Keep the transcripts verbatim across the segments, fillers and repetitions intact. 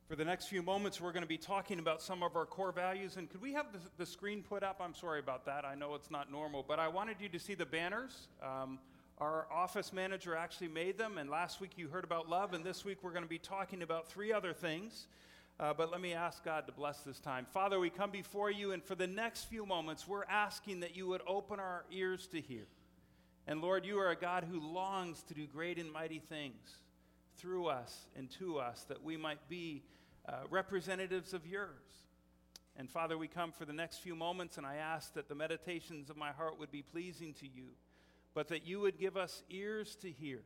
For the next few moments, we're going to be talking about some of our core values. And could we have the, the screen put up? I'm sorry about that. I know it's not normal, but I wanted you to see the banners. Um, our office manager actually made them, and last week you heard about love, and this week we're going to be talking about three other things. Uh, but let me ask God to bless this time. Father, we come before you, and for the next few moments, we're asking that you would open our ears to hear. And Lord, you are a God who longs to do great and mighty things through us and to us, that we might be uh, representatives of yours. And Father, we come for the next few moments, and I ask that the meditations of my heart would be pleasing to you, but that you would give us ears to hear.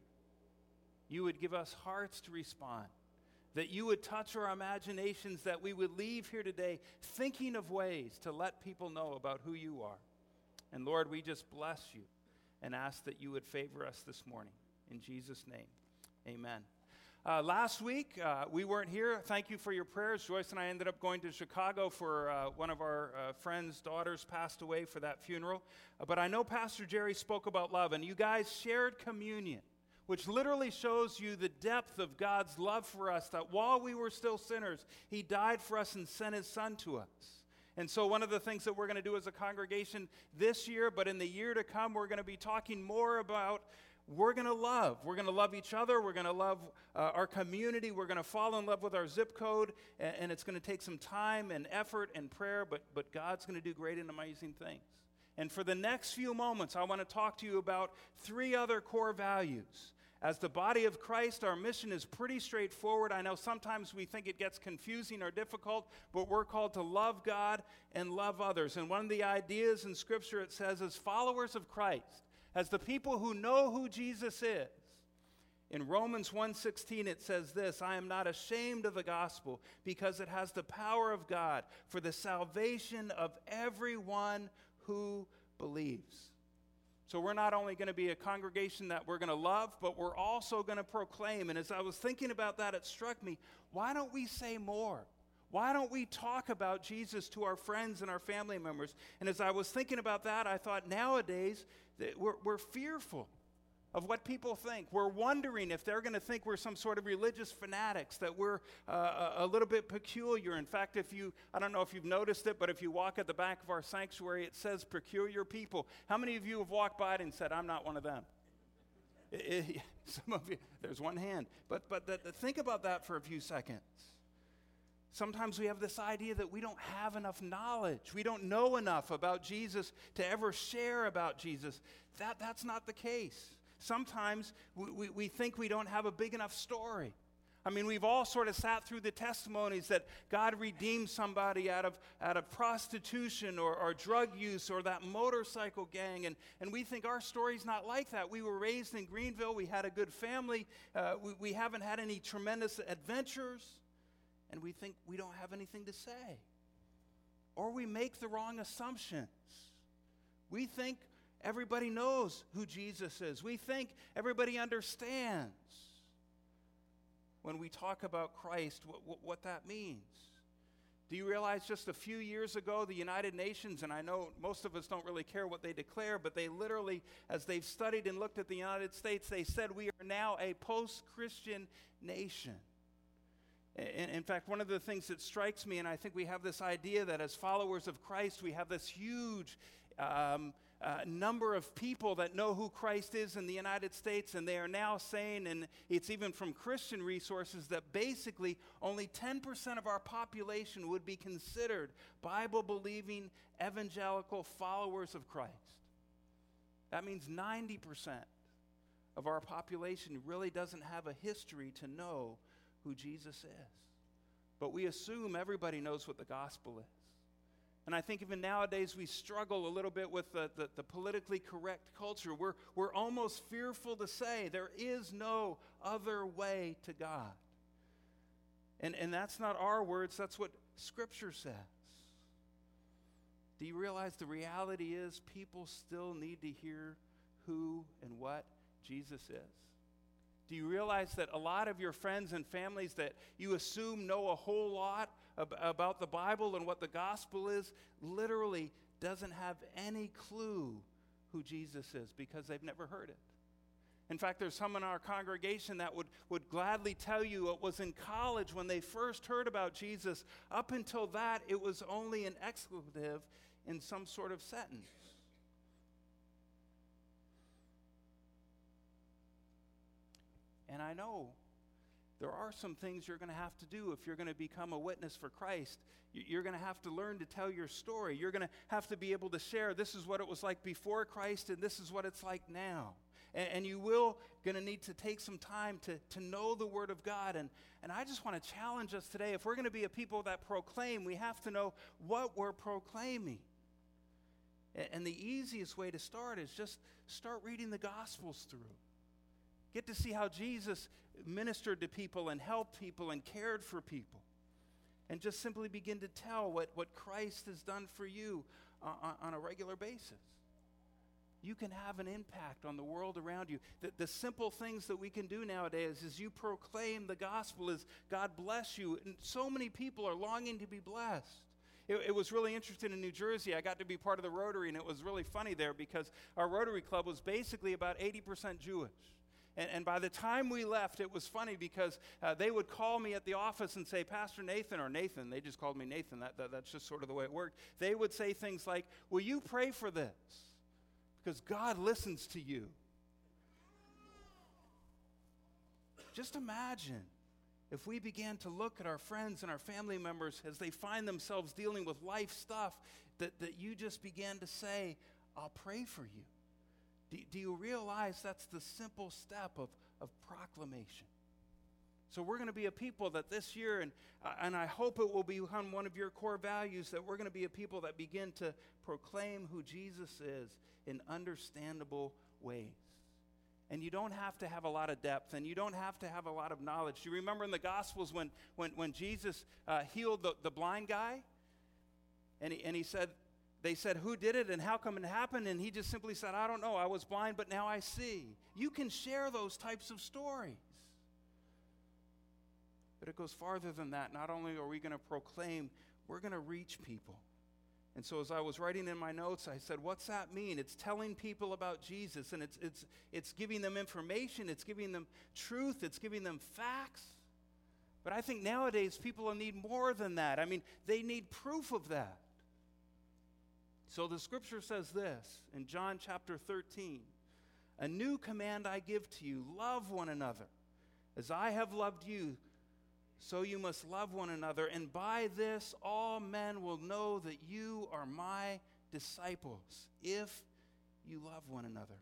You would give us hearts to respond. That you would touch our imaginations, that we would leave here today thinking of ways to let people know about who you are. And Lord, we just bless you and ask that you would favor us this morning. In Jesus' name, amen. Uh, last week, uh, we weren't here. Thank you for your prayers. Joyce and I ended up going to Chicago for uh, one of our uh, friends' daughters passed away for that funeral. Uh, but I know Pastor Jerry spoke about love, and you guys shared communion, which literally shows you the depth of God's love for us, that while we were still sinners, he died for us and sent his son to us. And so one of the things that we're going to do as a congregation this year, but in the year to come, we're going to be talking more about we're going to love. We're going to love each other. We're going to love uh, our community. We're going to fall in love with our zip code, and, and it's going to take some time and effort and prayer, but, but God's going to do great and amazing things. And for the next few moments, I want to talk to you about three other core values. As the body of Christ, our mission is pretty straightforward. I know sometimes we think it gets confusing or difficult, but we're called to love God and love others. And one of the ideas in Scripture, it says, as followers of Christ, as the people who know who Jesus is, in Romans one sixteen, it says this, I am not ashamed of the gospel because it has the power of God for the salvation of everyone who believes. So we're not only going to be a congregation that we're going to love, but we're also going to proclaim. And as I was thinking about that, it struck me, why don't we say more? Why don't we talk about Jesus to our friends and our family members? And as I was thinking about that, I thought nowadays that we're, we're fearful of what people think. We're wondering if they're going to think we're some sort of religious fanatics, that we're uh, a little bit peculiar. In fact, if you, I don't know if you've noticed it, but if you walk at the back of our sanctuary, it says peculiar people. How many of you have walked by it and said, I'm not one of them? It, it, some of you, there's one hand. But, but the, the, think about that for a few seconds. Sometimes we have this idea that we don't have enough knowledge. We don't know enough about Jesus to ever share about Jesus. That, that's not the case. Sometimes we, we, we think we don't have a big enough story. I mean, we've all sort of sat through the testimonies that God redeemed somebody out of, out of prostitution or, or drug use or that motorcycle gang, and, and we think our story's not like that. We were raised in Greenville. We had a good family. Uh, we, we haven't had any tremendous adventures. And we think we don't have anything to say. Or we make the wrong assumptions. We think everybody knows who Jesus is. We think everybody understands when we talk about Christ what, what, what that means. Do you realize just a few years ago, the United Nations, and I know most of us don't really care what they declare, but they literally, as they've studied and looked at the United States, they said we are now a post-Christian nation. In, in fact, one of the things that strikes me, and I think we have this idea that as followers of Christ, we have this huge um, uh, number of people that know who Christ is in the United States, and they are now saying, and it's even from Christian resources, that basically only ten percent of our population would be considered Bible-believing, evangelical followers of Christ. That means ninety percent of our population really doesn't have a history to know who Jesus is. But we assume everybody knows what the gospel is. And I think even nowadays we struggle a little bit with the, the, the politically correct culture. We're, we're almost fearful to say there is no other way to God. And, and that's not our words, that's what Scripture says. Do you realize the reality is people still need to hear who and what Jesus is? Do you realize that a lot of your friends and families that you assume know a whole lot ab- about the Bible and what the gospel is, literally doesn't have any clue who Jesus is because they've never heard it? In fact, there's some in our congregation that would, would gladly tell you it was in college when they first heard about Jesus. Up until that, it was only an expletive in some sort of sentence. And I know there are some things you're going to have to do if you're going to become a witness for Christ. You're going to have to learn to tell your story. You're going to have to be able to share, this is what it was like before Christ, and this is what it's like now. And, and you will going to need to take some time to, to know the Word of God. And, and I just want to challenge us today. If we're going to be a people that proclaim, we have to know what we're proclaiming. And, and the easiest way to start is just start reading the Gospels through. Get to see how Jesus ministered to people and helped people and cared for people. And just simply begin to tell what, what Christ has done for you uh, on, on a regular basis. You can have an impact on the world around you. The, the simple things that we can do nowadays is you proclaim the gospel is God bless you. And so many people are longing to be blessed. It, it was really interesting in New Jersey. I got to be part of the Rotary, and it was really funny there because our Rotary Club was basically about eighty percent Jewish. And, and by the time we left, it was funny because uh, they would call me at the office and say, Pastor Nathan, or Nathan, they just called me Nathan. That, that, that's just sort of the way it worked. They would say things like, will you pray for this? Because God listens to you. Just imagine if we began to look at our friends and our family members as they find themselves dealing with life stuff, that, that you just began to say, I'll pray for you. Do, do you realize that's the simple step of, of proclamation? So we're going to be a people that this year, and, uh, and I hope it will become one of your core values, that we're going to be a people that begin to proclaim who Jesus is in understandable ways. And you don't have to have a lot of depth, and you don't have to have a lot of knowledge. Do you remember in the Gospels when, when, when Jesus uh, healed the, the blind guy? And he, and he said, they said, who did it and how come it happened? And he just simply said, I don't know. I was blind, but now I see. You can share those types of stories. But it goes farther than that. Not only are we going to proclaim, we're going to reach people. And so as I was writing in my notes, I said, what's that mean? It's telling people about Jesus, and it's it's it's giving them information, it's giving them truth, it's giving them facts. But I think nowadays people need more than that. I mean, they need proof of that. So the scripture says this in John chapter thirteen, a new command I give to you, love one another. As I have loved you, so you must love one another. And by this all men will know that you are my disciples, if you love one another.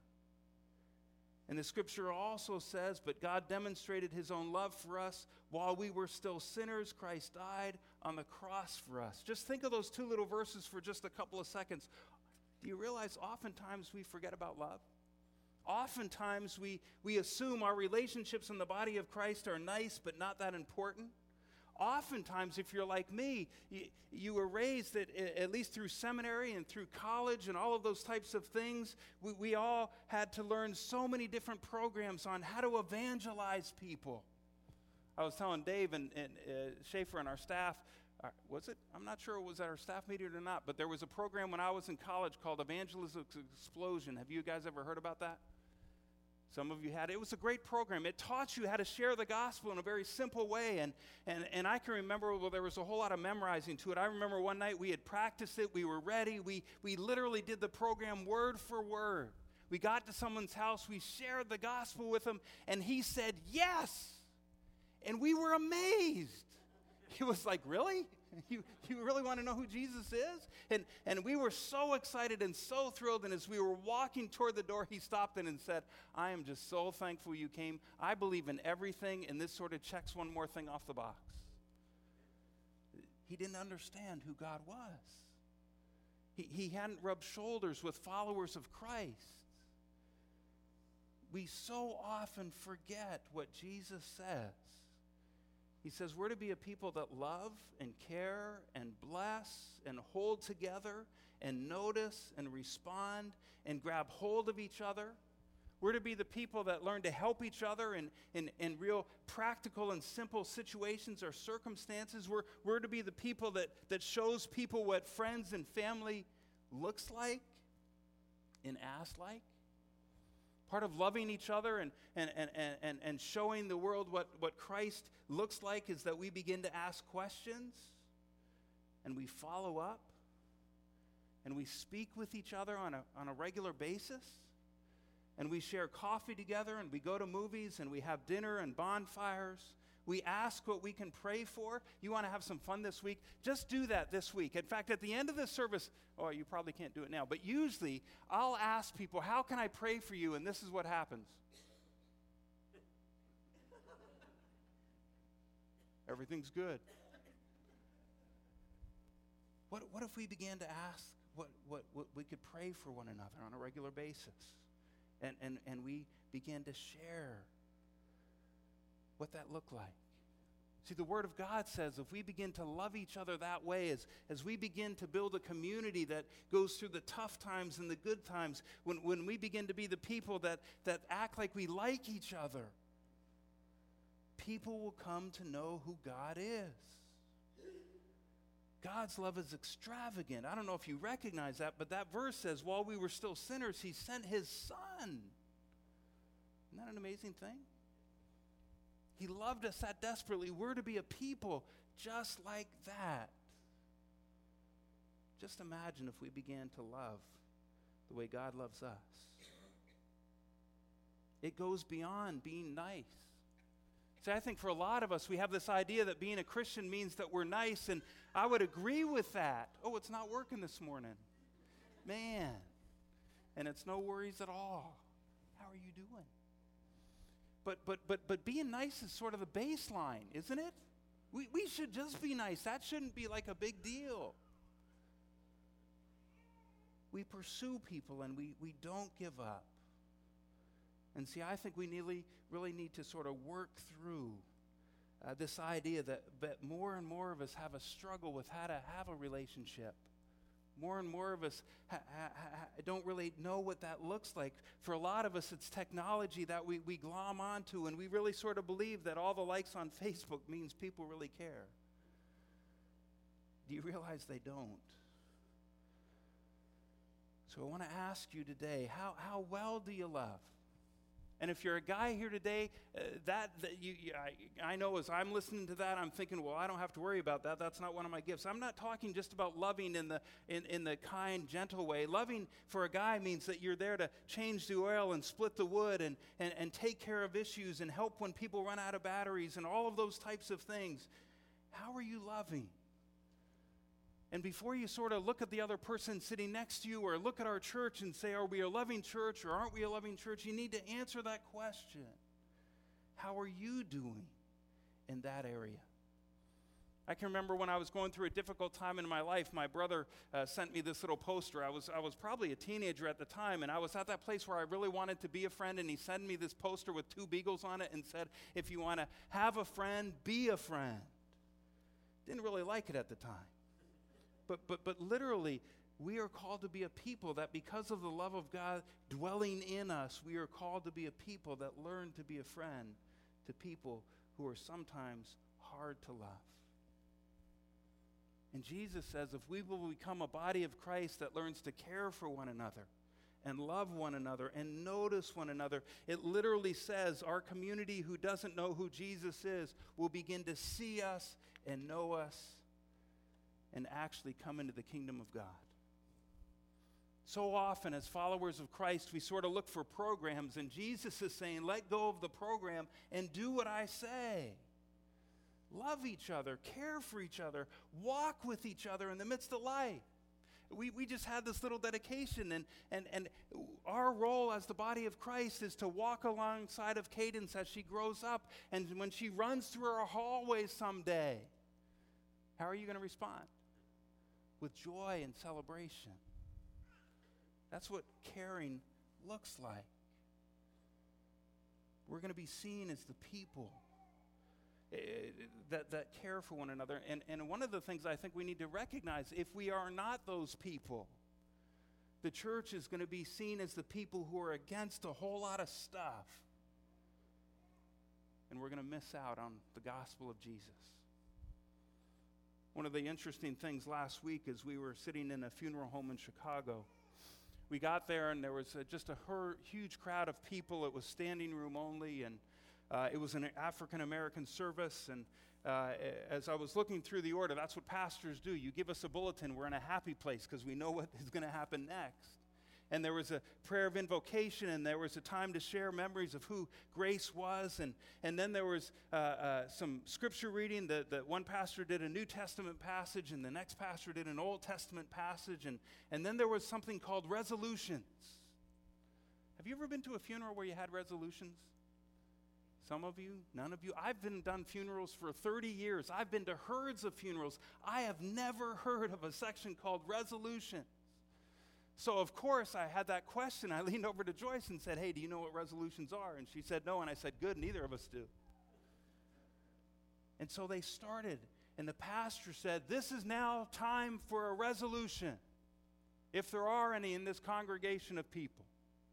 And the scripture also says, but God demonstrated his own love for us while we were still sinners. Christ died on the cross for us. Just think of those two little verses for just a couple of seconds. Do you realize oftentimes we forget about love? Oftentimes we, we assume our relationships in the body of Christ are nice but not that important. Oftentimes, if you're like me, you, you were raised at, at least through seminary and through college and all of those types of things. We, we all had to learn so many different programs on how to evangelize people. I was telling Dave and, and uh, Schaefer and our staff, uh, was it? I'm not sure it was at our staff meeting or not, but there was a program when I was in college called Evangelism Explosion. Have you guys ever heard about that? Some of you had. It was a great program. It taught you how to share the gospel in a very simple way. And, and, and I can remember, well, there was a whole lot of memorizing to it. I remember one night we had practiced it. We were ready. We, we literally did the program word for word. We got to someone's house. We shared the gospel with him. And he said, yes. And we were amazed. He was like, really? You, you really want to know who Jesus is? And, and we were so excited and so thrilled. And as we were walking toward the door, he stopped in and said, I am just so thankful you came. I believe in everything, and this sort of checks one more thing off the box. He didn't understand who God was. He, he hadn't rubbed shoulders with followers of Christ. We so often forget what Jesus says. He says we're to be a people that love and care and bless and hold together and notice and respond and grab hold of each other. We're to be the people that learn to help each other in, in, in real practical and simple situations or circumstances. We're, we're to be the people that, that shows people what friends and family looks like and acts like. Part of loving each other and, and, and, and, and showing the world what, what Christ looks like is that we begin to ask questions and we follow up and we speak with each other on a, on a regular basis and we share coffee together and we go to movies and we have dinner and bonfires. We ask what we can pray for. You want to have some fun this week? Just do that this week. In fact, at the end of this service, oh, you probably can't do it now, but usually I'll ask people, how can I pray for you? And this is what happens. Everything's good. What, what if we began to ask what, what, what we could pray for one another on a regular basis? And, and, and we began to share what that looked like. See, the Word of God says if we begin to love each other that way, as, as we begin to build a community that goes through the tough times and the good times, when, when we begin to be the people that, that act like we like each other, people will come to know who God is. God's love is extravagant. I don't know if you recognize that, but that verse says, while we were still sinners, He sent His Son. Isn't that an amazing thing? He loved us that desperately. We're to be a people just like that. Just imagine if we began to love the way God loves us. It goes beyond being nice. See, I think for a lot of us, we have this idea that being a Christian means that we're nice, and I would agree with that. Oh, it's not working this morning. Man. And it's no worries at all. How are you doing? But but but but being nice is sort of the baseline, isn't it? We we should just be nice. That shouldn't be like a big deal. We pursue people and we, we don't give up. And see, I think we nearly, really need to sort of work through uh, this idea that, that more and more of us have a struggle with how to have a relationship. More and more of us ha- ha- ha- don't really know what that looks like. For a lot of us, it's technology that we, we glom onto, and we really sort of believe that all the likes on Facebook means people really care. Do you realize they don't? So I want to ask you today, how, how well do you love? And if you're a guy here today, uh, that, that you, you I, I know as I'm listening to that, I'm thinking, well, I don't have to worry about that. That's not one of my gifts. I'm not talking just about loving in the in, in the kind, gentle way. Loving for a guy means that you're there to change the oil and split the wood and, and, and take care of issues and help when people run out of batteries and all of those types of things. How are you loving? And before you sort of look at the other person sitting next to you or look at our church and say, are we a loving church or aren't we a loving church? You need to answer that question. How are you doing in that area? I can remember when I was going through a difficult time in my life, my brother uh, sent me this little poster. I was, I was probably a teenager at the time, and I was at that place where I really wanted to be a friend, and he sent me this poster with two beagles on it and said, if you want to have a friend, be a friend. Didn't really like it at the time. But, but, but literally, we are called to be a people that because of the love of God dwelling in us, we are called to be a people that learn to be a friend to people who are sometimes hard to love. And Jesus says if we will become a body of Christ that learns to care for one another and love one another and notice one another, it literally says our community who doesn't know who Jesus is will begin to see us and know us and actually come into the kingdom of God. So often as followers of Christ, we sort of look for programs, and Jesus is saying, let go of the program and do what I say. Love each other, care for each other, walk with each other in the midst of life. We, we just had this little dedication, and, and, and our role as the body of Christ is to walk alongside of Cadence as she grows up, and when she runs through our hallways someday, how are you going to respond? With joy and celebration. That's what caring looks like. We're going to be seen as the people uh, that, that care for one another. And, and one of the things I think we need to recognize, if we are not those people, the church is going to be seen as the people who are against a whole lot of stuff. And we're going to miss out on the gospel of Jesus. One of the interesting things last week as we were sitting in a funeral home in Chicago, we got there, and there was a, just a her- huge crowd of people. It was standing room only, and uh, it was an African-American service. And uh, as I was looking through the order, that's what pastors do. You give us a bulletin. We're in a happy place because we know what is going to happen next. And there was a prayer of invocation, and there was a time to share memories of who Grace was. And, and then there was uh, uh, some scripture reading. The, the one pastor did a New Testament passage, and the next pastor did an Old Testament passage. And, and then there was something called resolutions. Have you ever been to a funeral where you had resolutions? Some of you, none of you. I've been done funerals for thirty years. I've been to herds of funerals. I have never heard of a section called resolution. So, of course, I had that question. I leaned over to Joyce and said, hey, do you know what resolutions are? And she said, no. And I said, good, neither of us do. And so they started, and the pastor said, this is now time for a resolution, if there are any in this congregation of people.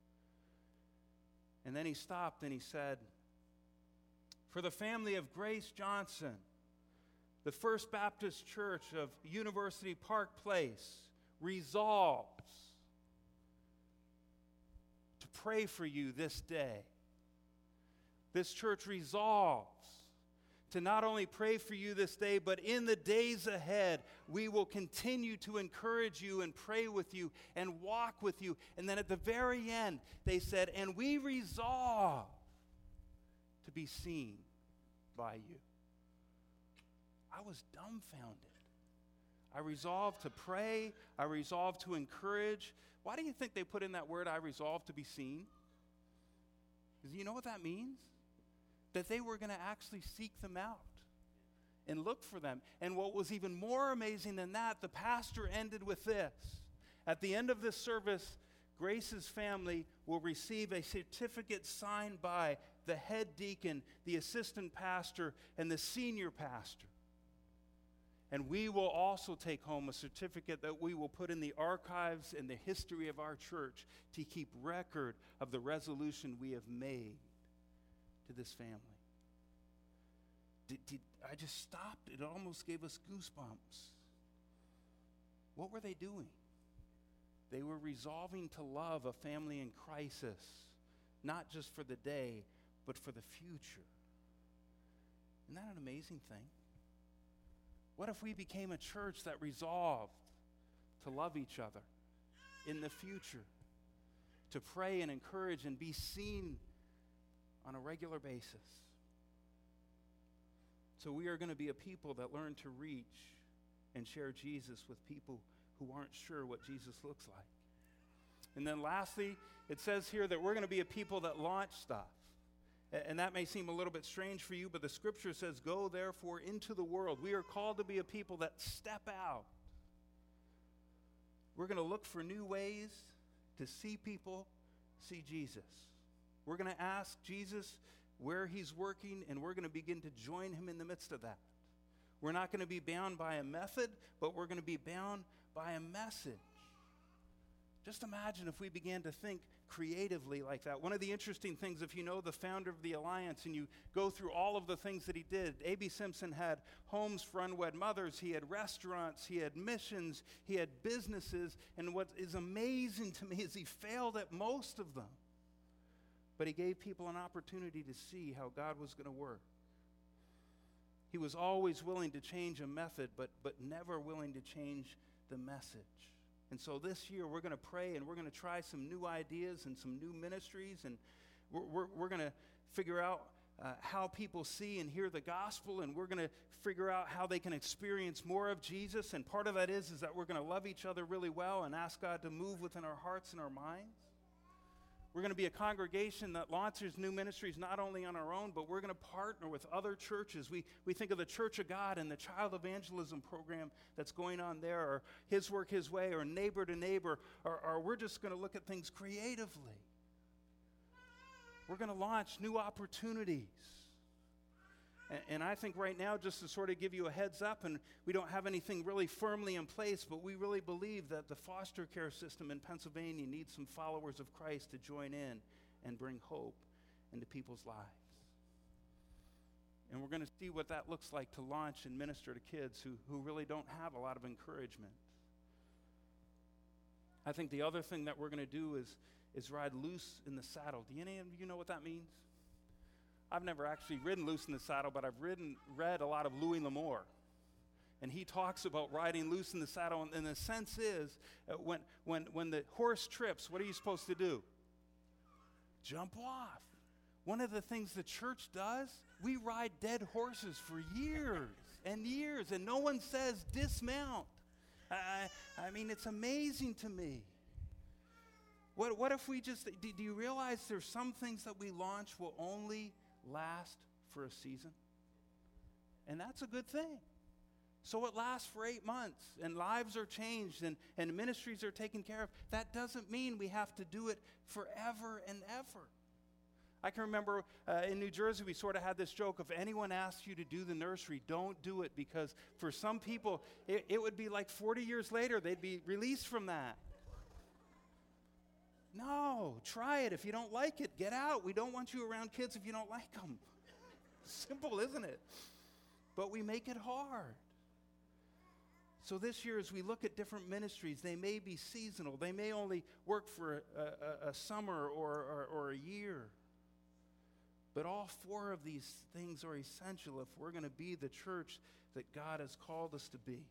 And then he stopped and he said, for the family of Grace Johnson, the First Baptist Church of University Park Place resolves to pray for you this day. This church resolves to not only pray for you this day, but in the days ahead, we will continue to encourage you and pray with you and walk with you. And then at the very end, they said, and we resolve to be seen by you. I was dumbfounded. I resolved to pray. I resolved to encourage. Why do you think they put in that word, I resolve to be seen? Because you know what that means? That they were going to actually seek them out and look for them. And what was even more amazing than that, the pastor ended with this. At the end of this service, Grace's family will receive a certificate signed by the head deacon, the assistant pastor, and the senior pastor. And we will also take home a certificate that we will put in the archives and the history of our church to keep record of the resolution we have made to this family. Did, did, I just stopped. It almost gave us goosebumps. What were they doing? They were resolving to love a family in crisis, not just for the day, but for the future. Isn't that an amazing thing? What if we became a church that resolved to love each other in the future, to pray and encourage and be seen on a regular basis? So we are going to be a people that learn to reach and share Jesus with people who aren't sure what Jesus looks like. And then lastly, it says here that we're going to be a people that launch stuff. And that may seem a little bit strange for you, but the scripture says, go therefore into the world. We are called to be a people that step out. We're going to look for new ways to see people see Jesus. We're going to ask Jesus where he's working, and we're going to begin to join him in the midst of that. We're not going to be bound by a method, but we're going to be bound by a message. Just imagine if we began to think creatively like that. One of the interesting things, if you know the founder of the Alliance and you go through all of the things that he did, A B Simpson had homes for unwed mothers, he had restaurants, he had missions, he had businesses, and what is amazing to me is he failed at most of them. But he gave people an opportunity to see how God was going to work. He was always willing to change a method, but, but never willing to change the message. And so this year we're going to pray and we're going to try some new ideas and some new ministries, and we're, we're, we're going to figure out uh, how people see and hear the gospel, and we're going to figure out how they can experience more of Jesus. And part of that is, is that we're going to love each other really well and ask God to move within our hearts and our minds. We're going to be a congregation that launches new ministries not only on our own, but we're going to partner with other churches. We, we think of the Church of God and the Child Evangelism program that's going on there, or His Work, His Way, or Neighbor to Neighbor, or, or we're just going to look at things creatively. We're going to launch new opportunities. And, and I think right now, just to sort of give you a heads up, and we don't have anything really firmly in place, but we really believe that the foster care system in Pennsylvania needs some followers of Christ to join in and bring hope into people's lives. And we're going to see what that looks like to launch and minister to kids who, who really don't have a lot of encouragement. I think the other thing that we're going to do is, is ride loose in the saddle. Do any of you know what that means? I've never actually ridden loose in the saddle, but I've ridden, read a lot of Louis L'Amour. And he talks about riding loose in the saddle. And, and the sense is, uh, when, when, when the horse trips, what are you supposed to do? Jump off. One of the things the church does, we ride dead horses for years and years, and no one says dismount. I, I mean, it's amazing to me. What, what if we just, do, do you realize there's some things that we launch will only last for a season? And that's a good thing. So it lasts for eight months, and lives are changed, and, and ministries are taken care of. That doesn't mean we have to do it forever and ever. I can remember uh, in New Jersey, we sort of had this joke, if anyone asks you to do the nursery, don't do it, because for some people, it, it would be like forty years later, they'd be released from that. No, try it. If you don't like it, get out. We don't want you around kids if you don't like them. Simple, isn't it? But we make it hard. So this year, as we look at different ministries, they may be seasonal. They may only work for a, a, a summer or, or, or a year. But all four of these things are essential if we're going to be the church that God has called us to be.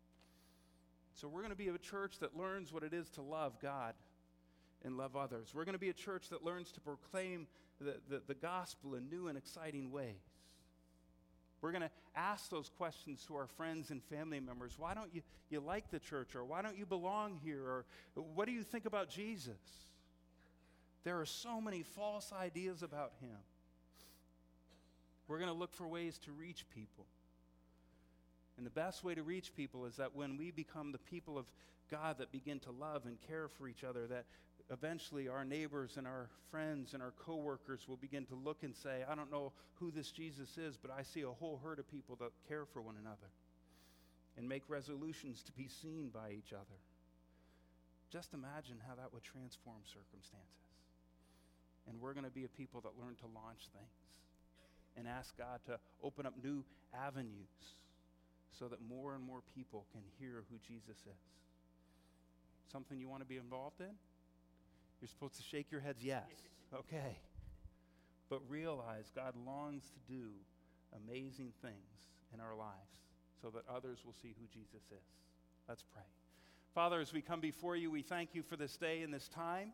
So we're going to be a church that learns what it is to love God and love others. We're going to be a church that learns to proclaim the, the, the gospel in new and exciting ways. We're going to ask those questions to our friends and family members. Why don't you, you like the church? Or why don't you belong here? Or what do you think about Jesus? There are so many false ideas about him. We're going to look for ways to reach people. And the best way to reach people is that when we become the people of God that begin to love and care for each other, that eventually our neighbors and our friends and our coworkers will begin to look and say, I don't know who this Jesus is, but I see a whole herd of people that care for one another and make resolutions to be seen by each other. Just imagine how that would transform circumstances. And we're going to be a people that learn to launch things and ask God to open up new avenues so that more and more people can hear who Jesus is. Something you want to be involved in? You're supposed to shake your heads yes. Okay. But realize God longs to do amazing things in our lives so that others will see who Jesus is. Let's pray. Father, as we come before you, we thank you for this day and this time.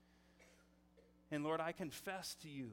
And Lord, I confess to you,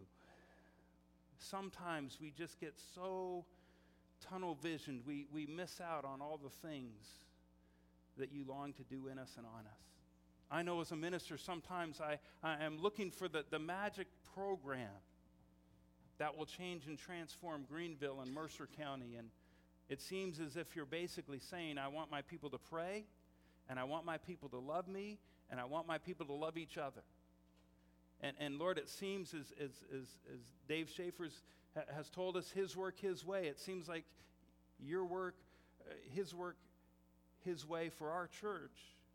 sometimes we just get so tunnel visioned, we, we miss out on all the things that you long to do in us and on us. I know as a minister, sometimes I, I am looking for the, the magic program that will change and transform Greenville and Mercer County. And it seems as if you're basically saying, I want my people to pray, and I want my people to love me, and I want my people to love each other. And, and Lord, it seems as, as, as, as Dave Schaefer's ha, has told us, his work, his way, it seems like your work, uh, his work, his way for our church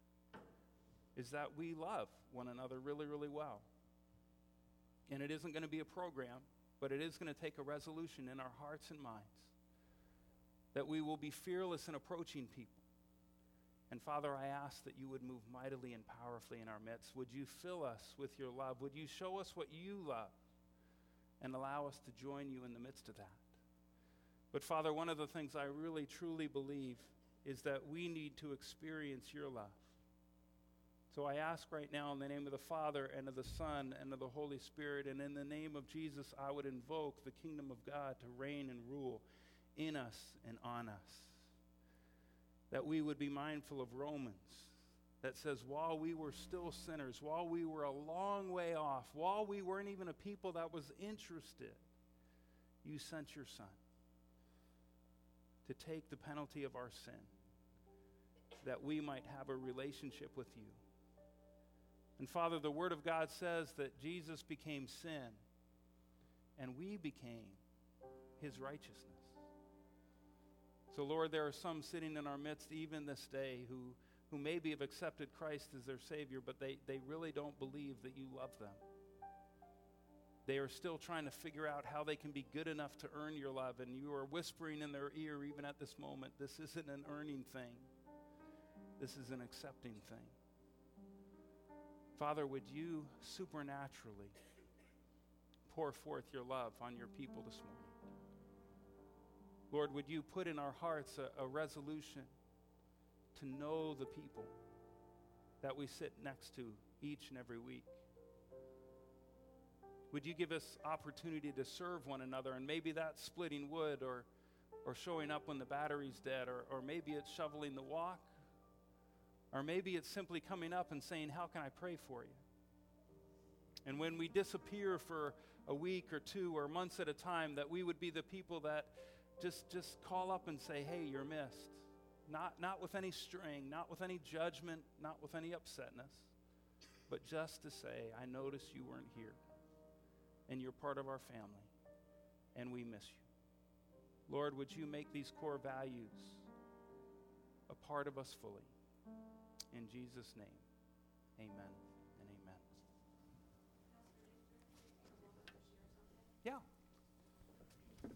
is that we love one another really, really well. And it isn't going to be a program, but it is going to take a resolution in our hearts and minds that we will be fearless in approaching people. And Father, I ask that you would move mightily and powerfully in our midst. Would you fill us with your love? Would you show us what you love and allow us to join you in the midst of that? But Father, one of the things I really truly believe is that we need to experience your love. So I ask right now in the name of the Father and of the Son and of the Holy Spirit, and in the name of Jesus, I would invoke the kingdom of God to reign and rule in us and on us. That we would be mindful of Romans that says, while we were still sinners, while we were a long way off, while we weren't even a people that was interested, you sent your Son to take the penalty of our sin, that we might have a relationship with you. And Father, the Word of God says that Jesus became sin, and we became his righteousness. So Lord, there are some sitting in our midst even this day who, who maybe have accepted Christ as their Savior, but they, they really don't believe that you love them. They are still trying to figure out how they can be good enough to earn your love, and you are whispering in their ear even at this moment, this isn't an earning thing. This is an accepting thing. Father, would you supernaturally pour forth your love on your people this morning? Lord, would you put in our hearts a, a resolution to know the people that we sit next to each and every week? Would you give us opportunity to serve one another? And maybe that's splitting wood or, or showing up when the battery's dead, or, or maybe it's shoveling the walk, or maybe it's simply coming up and saying, how can I pray for you? And when we disappear for a week or two or months at a time, that we would be the people that just, just call up and say, hey, you're missed. Not, not with any string, not with any judgment, not with any upsetness, but just to say, I noticed you weren't here. And you're part of our family, and we miss you. Lord, would you make these core values a part of us fully? In Jesus' name, amen.